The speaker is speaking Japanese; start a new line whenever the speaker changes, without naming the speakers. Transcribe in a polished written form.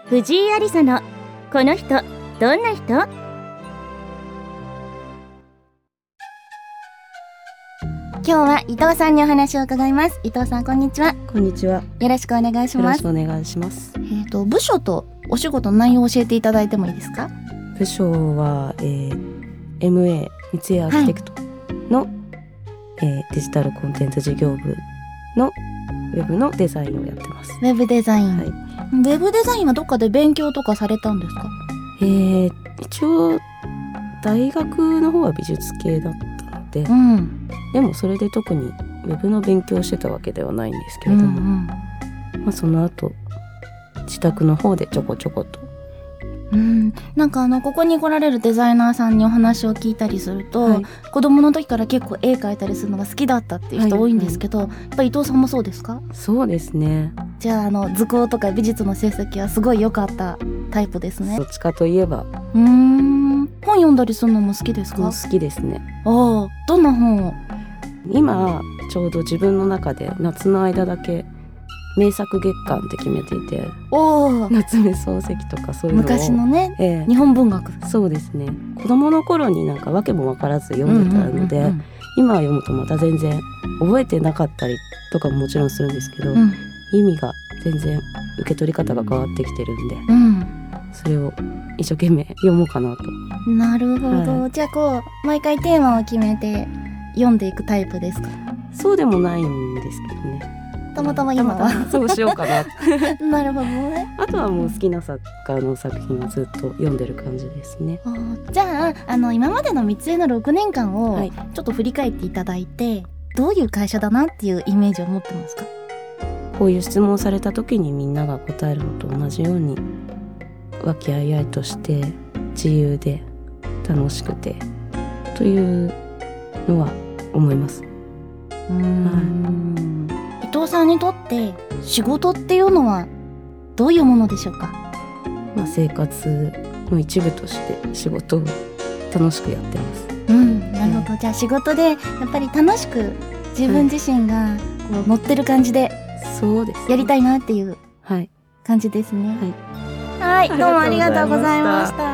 藤井有沙のこの人どんな人？今日は伊藤さんにお話を伺います。伊藤さん、こんにちは。
こんにちは。
よろしくお願いします。
よろしくお願いします。
部署とお仕事の内容を教えていただいてもいいですか？
部署は、MA 三井アーキテクトの、デジタルコンテンツ事業部のウェブのデザインをやってます。
ウェブデザイン、
はい、
ウェブデザインはどっかで勉強とかされたんですか？
一応大学の方は美術系だったので、でもそれで特にウェブの勉強をしてたわけではないんですけれども、その後自宅の方でちょこちょこと。
なんかここに来られるデザイナーさんにお話を聞いたりすると、子供の時から結構絵描いたりするのが好きだったっていう人多いんですけど、やっぱり伊藤さんもそうですか？
そうですね。
じゃあ図工とか美術の成績はすごい良かったタイプですね。
どっちかといえば。
本読んだりするのも好きですか？
好きですね。
どんな本を？
今ちょうど自分の中で夏の間だけ名作月間って決めていて、夏目漱石とかそういうのを
昔のね、日本文学。
そうですね。子供の頃になんか訳も分からず読んでたので、今読むとまた全然覚えてなかったりとかももちろんするんですけど、意味が全然受け取り方が変わってきてるんで、それを一生懸命読もうかなと。
なるほど、じゃあ毎回テーマを決めて読んでいくタイプですか？
そうでもないんですけどね。
たまたま今は
そうしようかな
なるほどね。
あとはもう好きな作家の作品をずっと読んでる感じですね。
じゃあ今までの三井の6年間をちょっと振り返っていただいて、どういう会社だなっていうイメージを持ってますか？
こういう質問をされた時にみんなが答えるのと同じように、和気あいあいとして自由で楽しくてというのは思います。
伊藤さんにとって仕事っていうのはどういうものでしょうか？
生活の一部として仕事を楽しくやってます。
なるほど。じゃあ仕事でやっぱり楽しく自分自身が乗ってる感じでやりたいなっていう感じですね。はい、どうもありがとうございました。